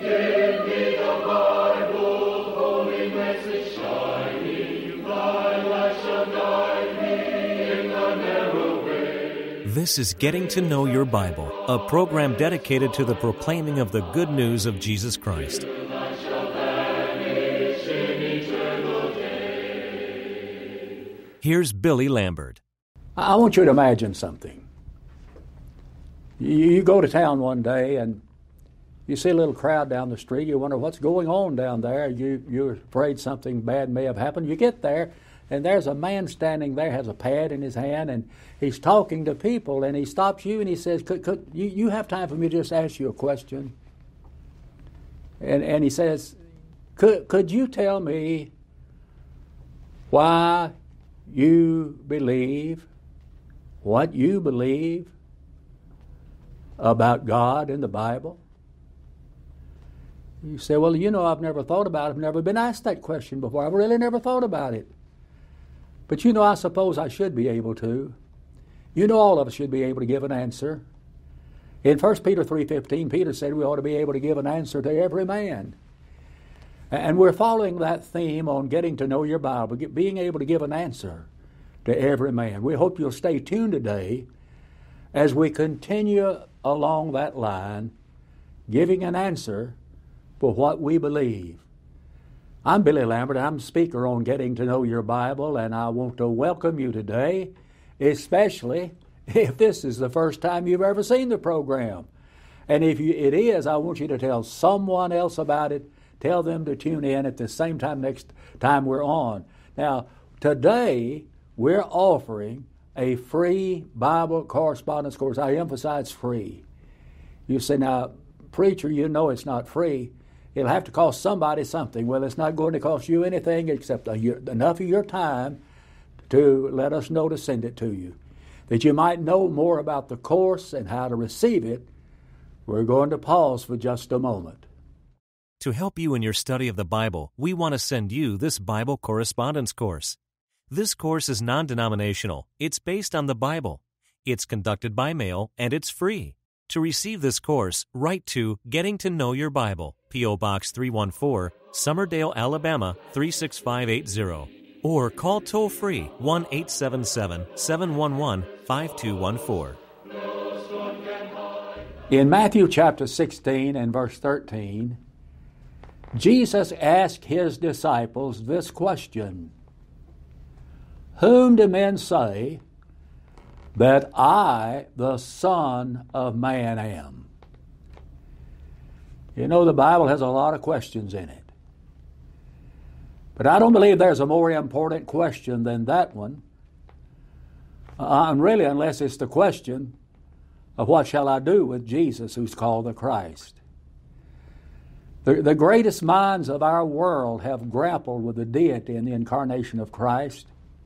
Give me the Bible, holy message shining, thy light shall guide me in the narrow way. This is Getting to Know Your Bible, a program dedicated to the proclaiming of the good news of Jesus Christ. Here's Billy Lambert. I want you to imagine something. You go to town one day and you see a little crowd down the street. You wonder what's going on down there. You're afraid something bad may have happened. You get there, and there's a man standing there, has a pad in his hand, and he's talking to people, and he stops you and he says, could you have time for me to just ask you a question? And he says, could you tell me why you believe what you believe about God in the Bible? You say, well, I've never thought about it. I've never been asked that question before. I've really never thought about it. But I suppose I should be able to. All of us should be able to give an answer. In 1 Peter 3:15, Peter said we ought to be able to give an answer to every man. And we're following that theme on getting to know your Bible, being able to give an answer to every man. We hope you'll stay tuned today as we continue along that line, giving an answer for what we believe. I'm Billy Lambert. I'm speaker on Getting to Know Your Bible, and I want to welcome you today, especially if this is the first time you've ever seen the program. And if it is, I want you to tell someone else about it. Tell them to tune in at the same time next time we're on. Now, today we're offering a free Bible correspondence course. I emphasize free. You say, now, preacher, it's not free. It'll have to cost somebody something. Well, it's not going to cost you anything except enough of your time to let us know to send it to you. That you might know more about the course and how to receive it, we're going to pause for just a moment. To help you in your study of the Bible, we want to send you this Bible correspondence course. This course is non-denominational. It's based on the Bible. It's conducted by mail, and it's free. To receive this course, write to Getting to Know Your Bible, P.O. Box 314, Summerdale, Alabama 36580, or call toll-free 1-877-711-5214. In Matthew chapter 16 and verse 13, Jesus asked his disciples this question: whom do men say that I, the Son of Man, am? The Bible has a lot of questions in it. But I don't believe there's a more important question than that one. Really, unless it's the question of what shall I do with Jesus, who's called the Christ. The greatest minds of our world have grappled with the deity and the incarnation of Christ.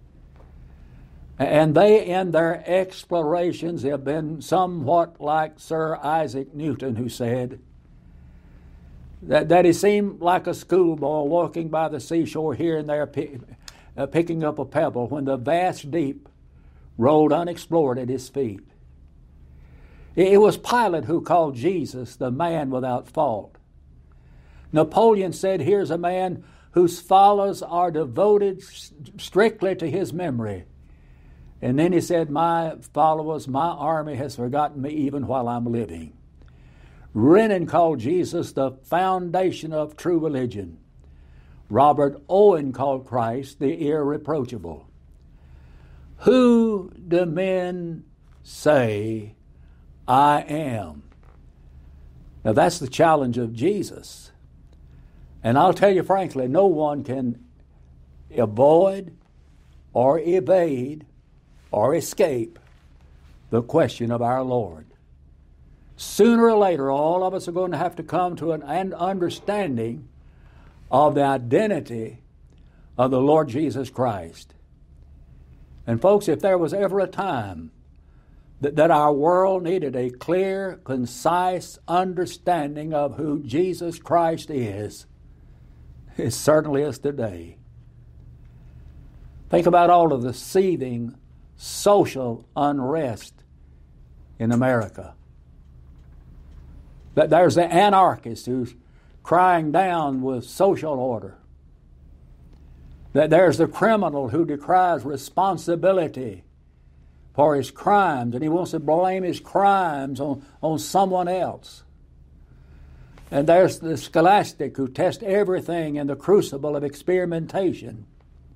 And they, in their explorations, have been somewhat like Sir Isaac Newton, who said that he seemed like a schoolboy walking by the seashore here and there, picking up a pebble when the vast deep rolled unexplored at his feet. It was Pilate who called Jesus the man without fault. Napoleon said, here's a man whose followers are devoted strictly to his memory. And then he said, my followers, my army has forgotten me even while I'm living. Renan called Jesus the foundation of true religion. Robert Owen called Christ the irreproachable. Who do men say I am? Now that's the challenge of Jesus. And I'll tell you frankly, no one can avoid or evade or escape the question of our Lord. Sooner or later, all of us are going to have to come to an understanding of the identity of the Lord Jesus Christ. And folks, if there was ever a time that our world needed a clear, concise understanding of who Jesus Christ is, it certainly is today. Think about all of the seething social unrest in America. There's the anarchists who crying down with social order. That there's the criminal who decries responsibility for his crimes, and he wants to blame his crimes on someone else. And there's the scholastic who tests everything in the crucible of experimentation.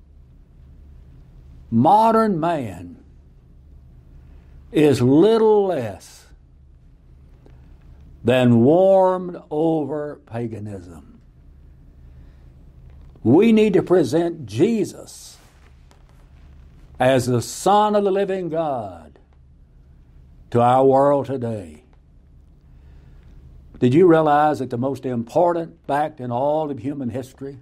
Modern man is little less than warmed over paganism. We need to present Jesus as the Son of the living God to our world today. Did you realize that the most important fact in all of human history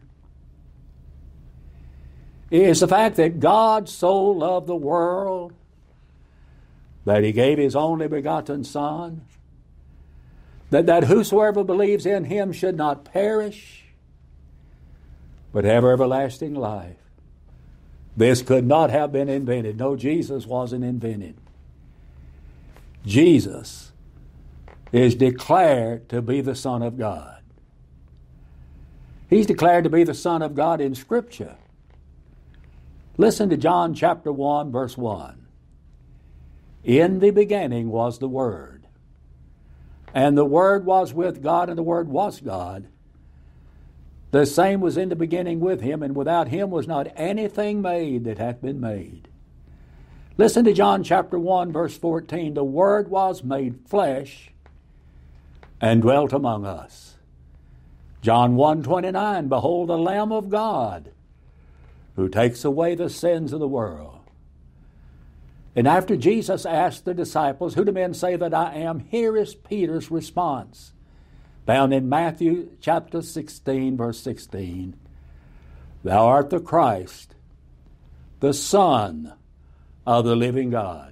is the fact that God so loved the world that He gave His only begotten Son, that whosoever believes in Him should not perish, but have everlasting life. This could not have been invented. No, Jesus wasn't invented. Jesus is declared to be the Son of God. He's declared to be the Son of God in Scripture. Listen to John chapter 1, verse 1. In the beginning was the Word, and the Word was with God, and the Word was God. The same was in the beginning with Him, and without Him was not anything made that hath been made. Listen to John chapter 1, verse 14. The Word was made flesh and dwelt among us. John 1:29. Behold, the Lamb of God, who takes away the sins of the world. And after Jesus asked the disciples, who do men say that I am? Here is Peter's response, found in Matthew chapter 16, verse 16. Thou art the Christ, the Son of the living God.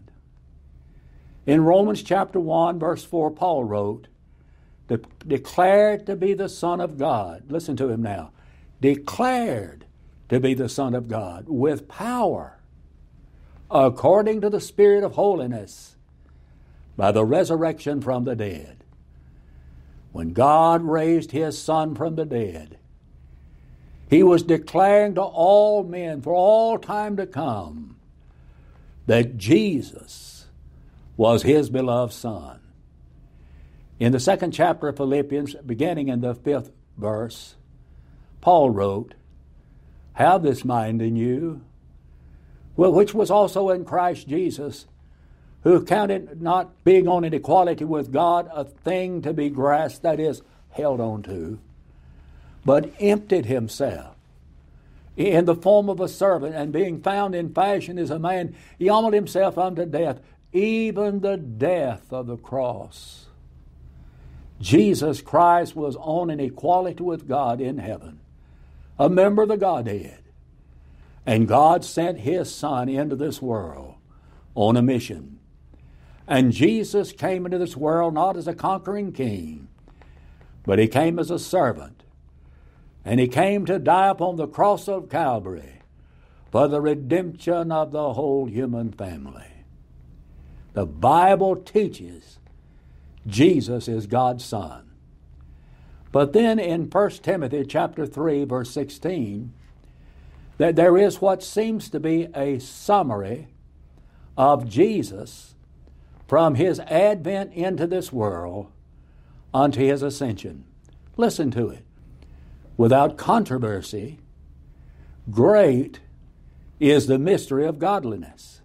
In Romans chapter 1, verse 4, Paul wrote, declared to be the Son of God. Listen to him now. Declared to be the Son of God with power, according to the Spirit of holiness, by the resurrection from the dead. When God raised His Son from the dead, He was declaring to all men for all time to come that Jesus was His beloved Son. In the 2nd chapter of Philippians, beginning in the 5th verse, Paul wrote, have this mind in you, which was also in Christ Jesus, who counted not being on an equality with God a thing to be grasped, that is, held on to, but emptied Himself in the form of a servant, and being found in fashion as a man, He humbled Himself unto death, even the death of the cross. Jesus Christ was on an equality with God in heaven, a member of the Godhead. And God sent His Son into this world on a mission. And Jesus came into this world not as a conquering king, but He came as a servant. And He came to die upon the cross of Calvary for the redemption of the whole human family. The Bible teaches Jesus is God's Son. But then in 1 Timothy chapter 3, verse 16, that there is what seems to be a summary of Jesus from His advent into this world unto His ascension. Listen to it. Without controversy, great is the mystery of godliness.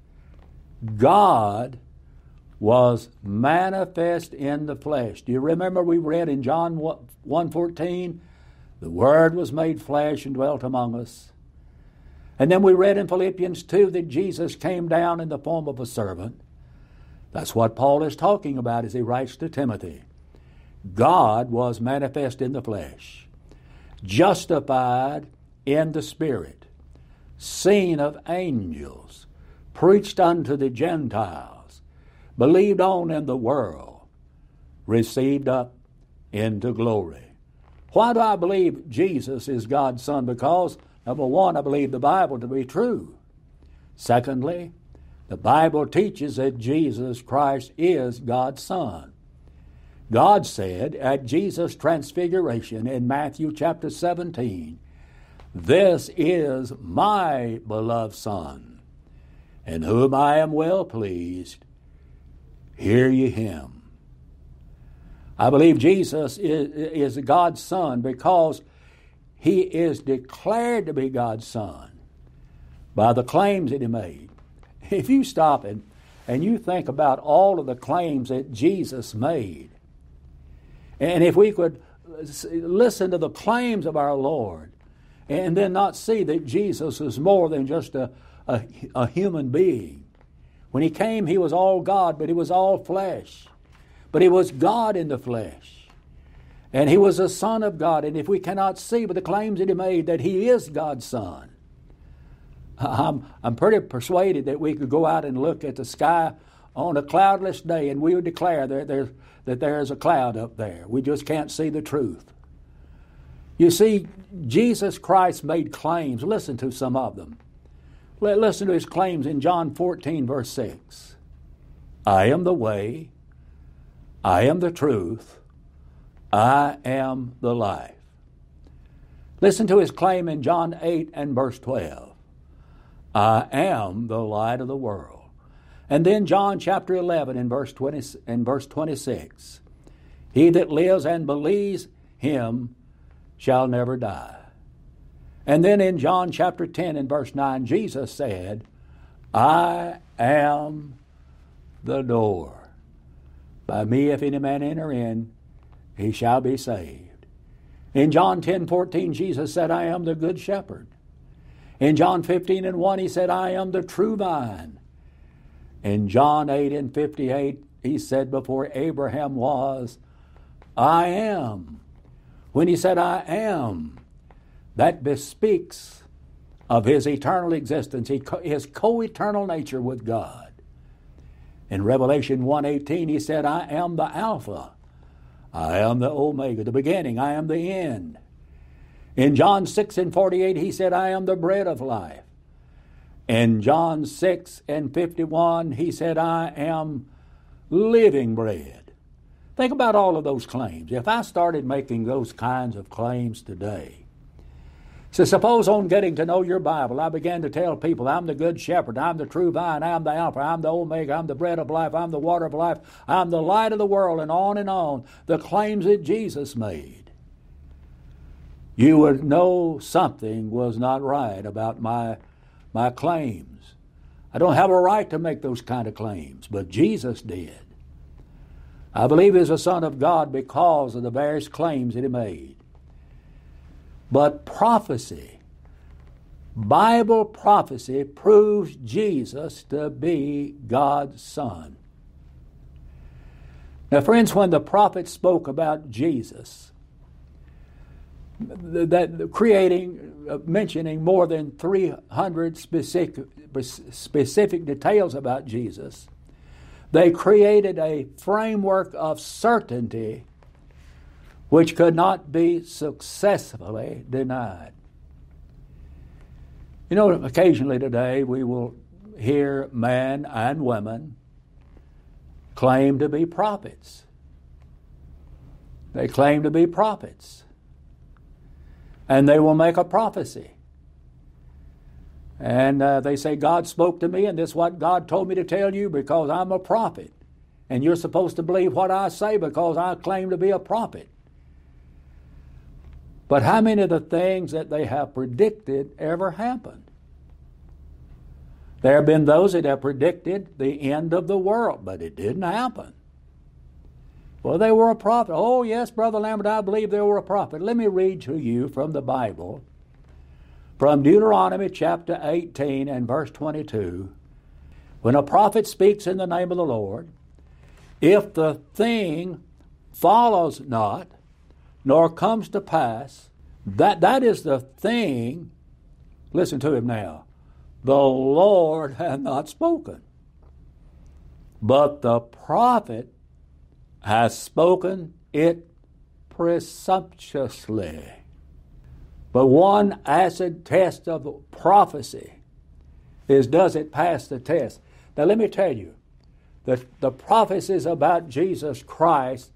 God was manifest in the flesh. Do you remember we read in John 1:14, the Word was made flesh and dwelt among us. And then we read in Philippians 2 that Jesus came down in the form of a servant. That's what Paul is talking about as he writes to Timothy. God was manifest in the flesh, justified in the Spirit, seen of angels, preached unto the Gentiles, believed on in the world, received up into glory. Why do I believe Jesus is God's Son? Because, number one, I believe the Bible to be true. Secondly, the Bible teaches that Jesus Christ is God's Son. God said at Jesus' transfiguration in Matthew chapter 17, "This is my beloved Son, in whom I am well pleased. Hear ye him." I believe Jesus is God's Son because he is declared to be God's Son by the claims that he made. If you stop and you think about all of the claims that Jesus made, and if we could listen to the claims of our Lord and then not see that Jesus is more than just a human being. When he came, he was all God, but he was all flesh. But he was God in the flesh. And he was the Son of God. And if we cannot see by the claims that he made that he is God's Son, I'm pretty persuaded that we could go out and look at the sky on a cloudless day and we would declare that there is a cloud up there. We just can't see the truth. You see, Jesus Christ made claims. Listen to some of them. Listen to his claims in John 14, verse 6. "I am the way, I am the truth, I am the life." Listen to his claim in John 8 and verse 12. "I am the light of the world." And then John chapter 11 and verse 26. "He that lives and believes him shall never die." And then in John chapter 10 and verse 9, Jesus said, "I am the door. By me if any man enter in, he shall be saved." In John 10:14, Jesus said, "I am the good shepherd." In John 15 and 1, he said, "I am the true vine." In John 8 and 58, he said, "Before Abraham was, I am." When he said, "I am," that bespeaks of his eternal existence, his co-eternal nature with God. In Revelation 1:18, he said, "I am the Alpha, I am the Omega, the beginning, I am the end." In John 6 and 48, he said, "I am the bread of life." In John 6 and 51, he said, "I am living bread." Think about all of those claims. If I started making those kinds of claims today, so suppose on getting to know your Bible, I began to tell people, "I'm the good shepherd, I'm the true vine, I'm the Alpha, I'm the Omega, I'm the bread of life, I'm the water of life, I'm the light of the world," and on, the claims that Jesus made. You would know something was not right about my claims. I don't have a right to make those kind of claims, but Jesus did. I believe he's a Son of God because of the various claims that he made. But prophecy, Bible prophecy, proves Jesus to be God's Son. Now, friends, when the prophets spoke about Jesus, mentioning more than 300 specific details about Jesus, they created a framework of certainty which could not be successfully denied. You know, occasionally today we will hear men and women claim to be prophets. They claim to be prophets. And they will make a prophecy. And they say, "God spoke to me, and this is what God told me to tell you because I'm a prophet. And you're supposed to believe what I say because I claim to be a prophet." But how many of the things that they have predicted ever happened? There have been those that have predicted the end of the world, but it didn't happen. Well, they were a prophet. Oh, yes, Brother Lambert, I believe they were a prophet. Let me read to you from the Bible, from Deuteronomy chapter 18 and verse 22. "When a prophet speaks in the name of the Lord, if the thing follows not, nor comes to pass, that is the thing," listen to him now, "the Lord hath not spoken. But the prophet has spoken it presumptuously." But one acid test of prophecy is, does it pass the test? Now let me tell you, the prophecies about Jesus Christ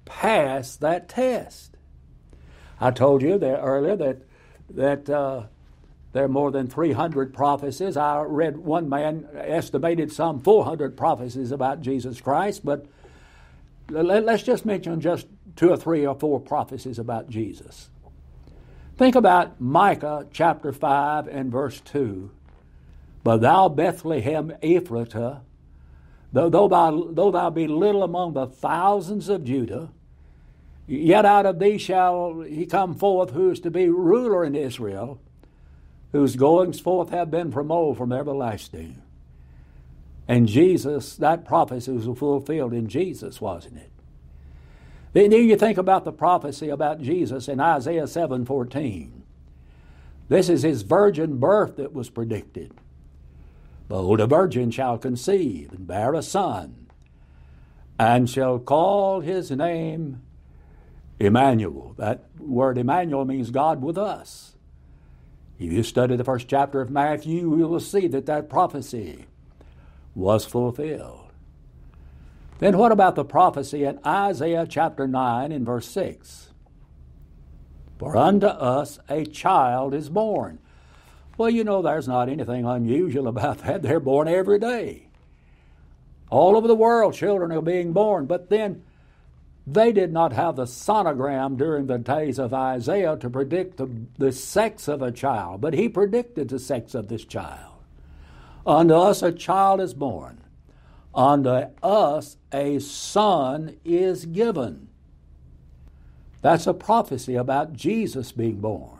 pass that test. I told you there earlier that there are more than 300 prophecies. I read one man estimated some 400 prophecies about Jesus Christ, but let's just mention just 2 or 3 or 4 prophecies about Jesus. Think about Micah chapter 5 and verse 2. But thou, Bethlehem Ephratah, though thou be little among the thousands of Judah, yet out of thee shall he come forth who is to be ruler in Israel, whose goings forth have been from old, from everlasting. And Jesus, that prophecy was fulfilled in Jesus, wasn't it? Then you think about the prophecy about Jesus in Isaiah 7:14. This is his virgin birth that was predicted. Behold, a virgin shall conceive and bear a son, and shall call his name Emmanuel. That word Emmanuel means God with us. If you study the first chapter of Matthew, you will see that prophecy was fulfilled. Then what about the prophecy in Isaiah chapter 9 and verse 6? For unto us a child is born. Well, you know there's not anything unusual about that. They're born every day. All over the world, children are being born. But then they did not have the sonogram during the days of Isaiah to predict the sex of a child. But he predicted the sex of this child. Unto us a child is born. Unto us a son is given. That's a prophecy about Jesus being born.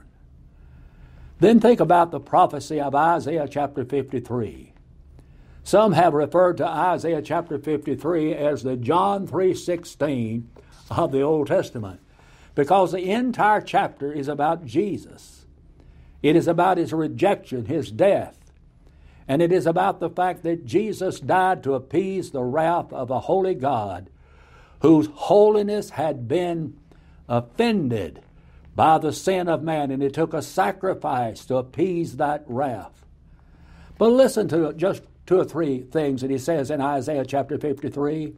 Then think about the prophecy of Isaiah chapter 53. Some have referred to Isaiah chapter 53 as the John 3:16 of the Old Testament, because the entire chapter is about Jesus. It is about his rejection, his death, and it is about the fact that Jesus died to appease the wrath of a holy God whose holiness had been offended by the sin of man, and it took a sacrifice to appease that wrath. But listen to just 2 or 3 things that he says in Isaiah chapter 53.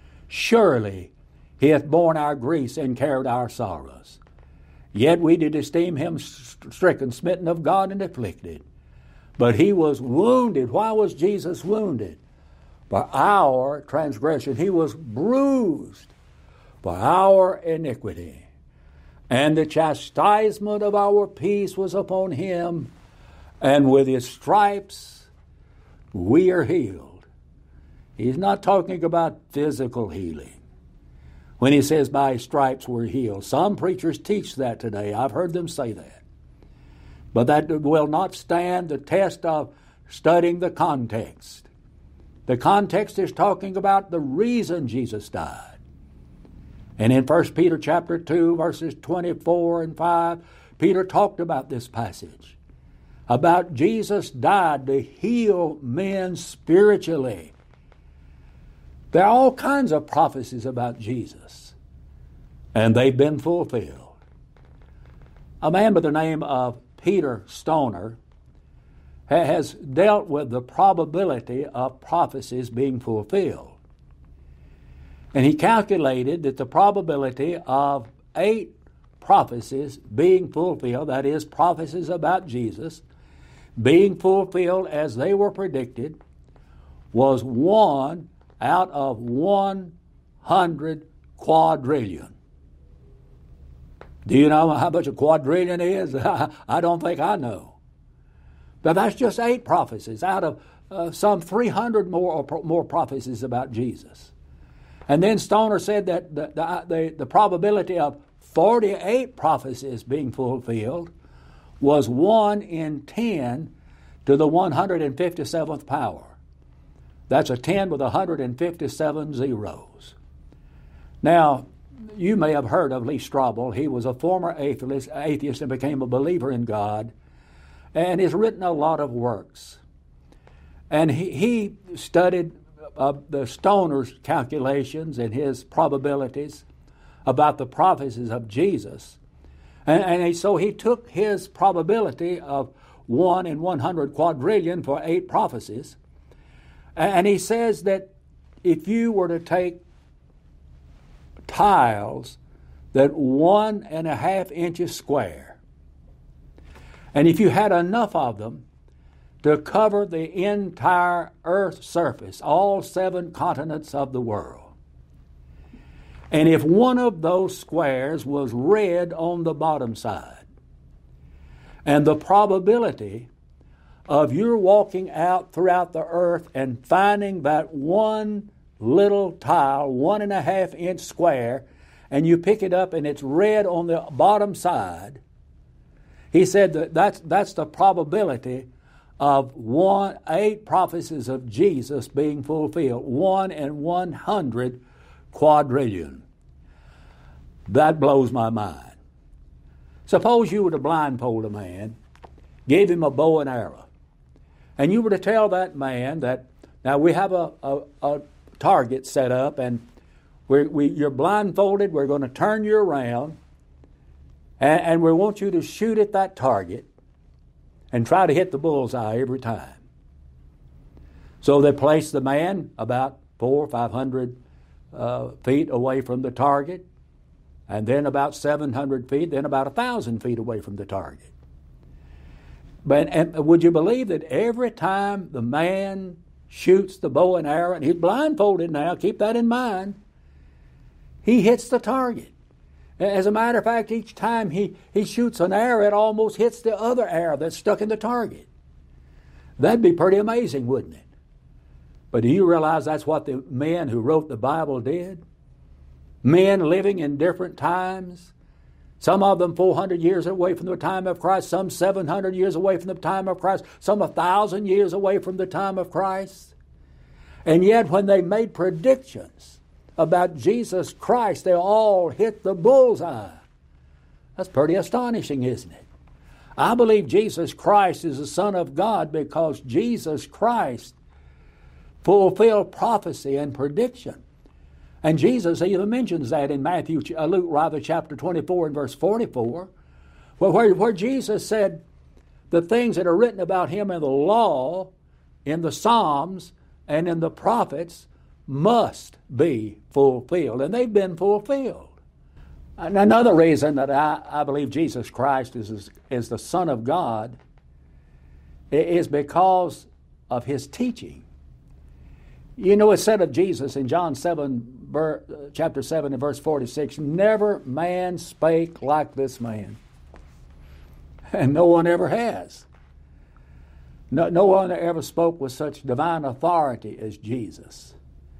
Surely he hath borne our griefs and carried our sorrows. Yet we did esteem him stricken, smitten of God, and afflicted. But he was wounded. Why was Jesus wounded? For our transgression. He was bruised for our iniquity. And the chastisement of our peace was upon him, and with his stripes we are healed. He's not talking about physical healing when he says by his stripes we're healed. Some preachers teach that today. I've heard them say that. But that will not stand the test of studying the context. The context is talking about the reason Jesus died. And in 1 Peter chapter 2, verses 24 and 5, Peter talked about this passage, about Jesus died to heal men spiritually. There are all kinds of prophecies about Jesus, and they've been fulfilled. A man by the name of Peter Stoner has dealt with the probability of prophecies being fulfilled. And he calculated that the probability of 8 prophecies being fulfilled, that is, prophecies about Jesus, being fulfilled as they were predicted, was 1 out of 100 quadrillion. Do you know how much a quadrillion is? I don't think I know. But that's just 8 prophecies out of some 300 more prophecies about Jesus. And then Stoner said that the probability of 48 prophecies being fulfilled was 1 in 10 to the 157th power. That's a 10 with 157 zeros. Now, you may have heard of Lee Strobel. He was a former atheist and became a believer in God, and he's written a lot of works. And he studied the Stoner's calculations and his probabilities about the prophecies of Jesus. So he took his probability of 1 in 100 quadrillion for 8 prophecies, and he says that if you were to take tiles that 1.5 inches square. And if you had enough of them to cover the entire Earth's surface, all 7 continents of the world, and if one of those squares was red on the bottom side, and the probability of your walking out throughout the earth and finding that one little tile, 1.5 inch square, and you pick it up and it's red on the bottom side, he said that's the probability of 8 prophecies of Jesus being fulfilled, 1 in 100 quadrillion. That blows my mind. Suppose you were to blindfold a man, gave him a bow and arrow, and you were to tell that man that, now we have a target set up, and you're blindfolded, we're going to turn you around, and we want you to shoot at that target and try to hit the bullseye every time. So they place the man about 400 or 500 feet away from the target, and then about 700 feet, then about 1,000 feet away from the target. And would you believe that every time the man shoots the bow and arrow, and he's blindfolded now, keep that in mind, he hits the target. As a matter of fact, each time he shoots an arrow, it almost hits the other arrow that's stuck in the target. That'd be pretty amazing, wouldn't it? But do you realize that's what the men who wrote the Bible did? Men living in different times, some of them 400 years away from the time of Christ, some 700 years away from the time of Christ, some 1,000 years away from the time of Christ. And yet when they made predictions about Jesus Christ, they all hit the bullseye. That's pretty astonishing, isn't it? I believe Jesus Christ is the Son of God because Jesus Christ fulfilled prophecy and prediction. And Jesus even mentions that in Luke chapter 24 and verse 44, where Jesus said the things that are written about him in the law, in the Psalms, and in the prophets must be fulfilled. And they've been fulfilled. And another reason that I believe Jesus Christ is the Son of God is because of his teaching. You know, it's said of Jesus in John chapter 7 and verse 46, never man spake like this man. And no one ever has. No one ever spoke with such divine authority as Jesus.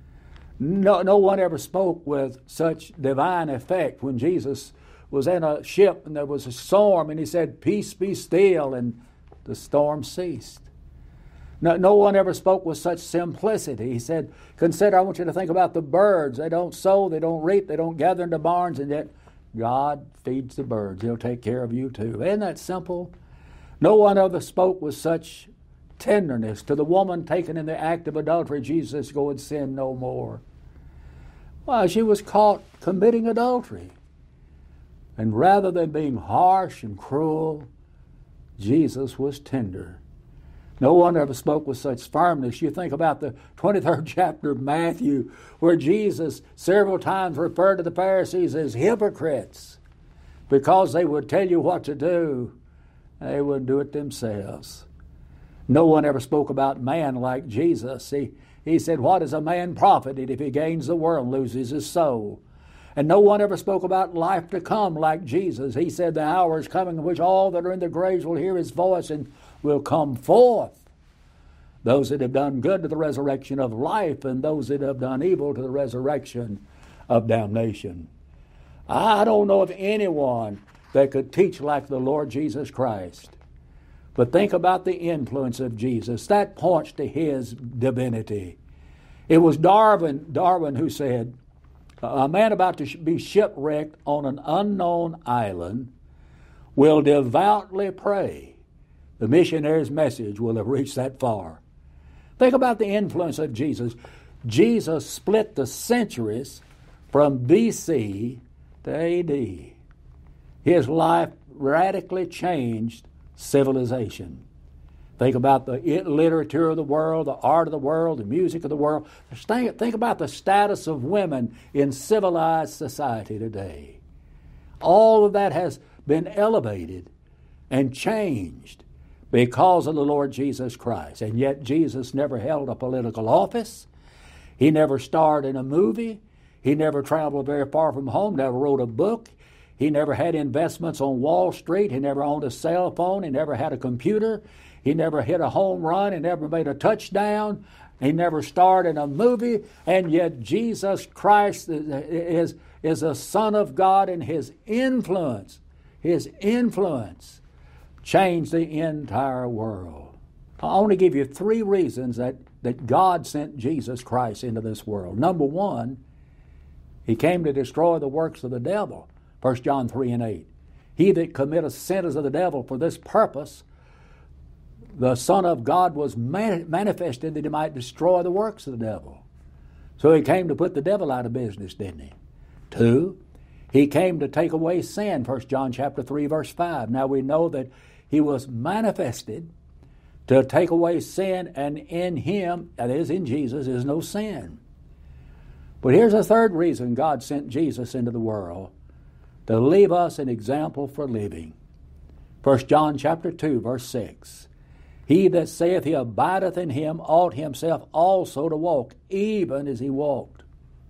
No one ever spoke with such divine effect. When Jesus was in a ship and there was a storm and he said, peace be still, and the storm ceased. No one ever spoke with such simplicity. He said, consider, I want you to think about the birds. They don't sow, they don't reap, they don't gather into barns, and yet God feeds the birds. He'll take care of you too. Isn't that simple? No one ever spoke with such tenderness to the woman taken in the act of adultery. Jesus, go and sin no more. Well, she was caught committing adultery. And rather than being harsh and cruel, Jesus was tender. No one ever spoke with such firmness. You think about the 23rd chapter of Matthew, where Jesus several times referred to the Pharisees as hypocrites because they would tell you what to do. They wouldn't do it themselves. No one ever spoke about man like Jesus. He said, what is a man profited if he gains the world and loses his soul? And no one ever spoke about life to come like Jesus. He said, the hour is coming in which all that are in the graves will hear his voice and will come forth. Those that have done good to the resurrection of life, and those that have done evil to the resurrection of damnation. I don't know of anyone that could teach like the Lord Jesus Christ. But think about the influence of Jesus. That points to his divinity. It was Darwin who said, a man about to be shipwrecked on an unknown island will devoutly pray the missionary's message will have reached that far. Think about the influence of Jesus. Jesus split the centuries from BC to AD. His life radically changed civilization. Think about the literature of the world, the art of the world, the music of the world. Think about the status of women in civilized society today. All of that has been elevated and changed because of the Lord Jesus Christ. And yet Jesus never held a political office. He never starred in a movie. He never traveled very far from home, never wrote a book. He never had investments on Wall Street. He never owned a cell phone. He never had a computer. He never hit a home run. He never made a touchdown. He never starred in a movie. And yet Jesus Christ is a Son of God, and His influence changed the entire world. I want to give you 3 reasons that God sent Jesus Christ into this world. Number 1, He came to destroy the works of the devil. 1 John 3:8. He that committeth sins of the devil, for this purpose the Son of God was manifested that He might destroy the works of the devil. So He came to put the devil out of business, didn't He? 2, He came to take away sin. 1 John chapter 3, verse 5. Now we know that He was manifested to take away sin, and in Him, that is, in Jesus, is no sin. But here's a 3rd reason God sent Jesus into the world: to leave us an example for living. 1 John chapter 2, verse 6. He that saith he abideth in Him ought himself also to walk, even as He walked.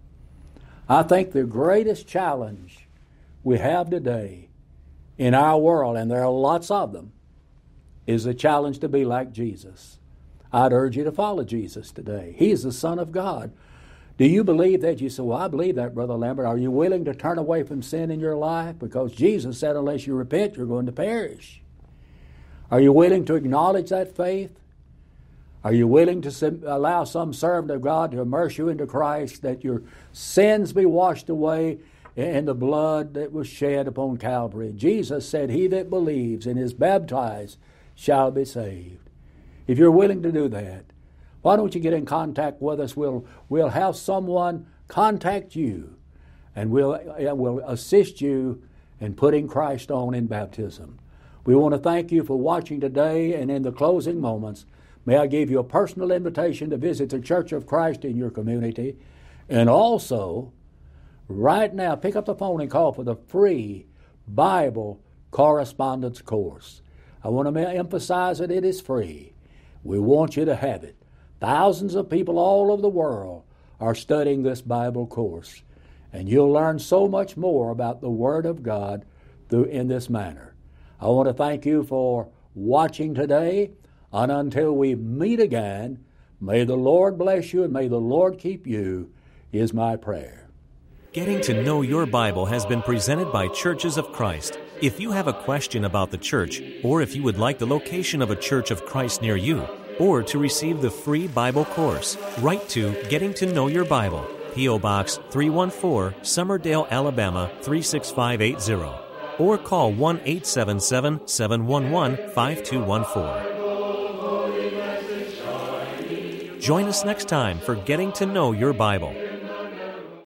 I think the greatest challenge we have today in our world, and there are lots of them, is the challenge to be like Jesus. I'd urge you to follow Jesus today. He is the Son of God. Do you believe that? You say, well, I believe that, Brother Lambert. Are you willing to turn away from sin in your life? Because Jesus said, unless you repent, you're going to perish. Are you willing to acknowledge that faith? Are you willing to allow some servant of God to immerse you into Christ, that your sins be washed away in the blood that was shed upon Calvary? Jesus said, he that believes and is baptized shall be saved. If you're willing to do that, why don't you get in contact with us? We'll have someone contact you, and we'll assist you in putting Christ on in baptism. We want to thank you for watching today, and in the closing moments, may I give you a personal invitation to visit the Church of Christ in your community, and also, right now, pick up the phone and call for the free Bible correspondence course. I want to emphasize that it is free. We want you to have it. Thousands of people all over the world are studying this Bible course, and you'll learn so much more about the Word of God in this manner. I want to thank you for watching today, and until we meet again, may the Lord bless you and may the Lord keep you, is my prayer. Getting to Know Your Bible has been presented by Churches of Christ. If you have a question about the church, or if you would like the location of a Church of Christ near you, or to receive the free Bible course, write to Getting to Know Your Bible, P.O. Box 314, Summerdale, Alabama 36580, or call 1-877-711-5214. Join us next time for Getting to Know Your Bible.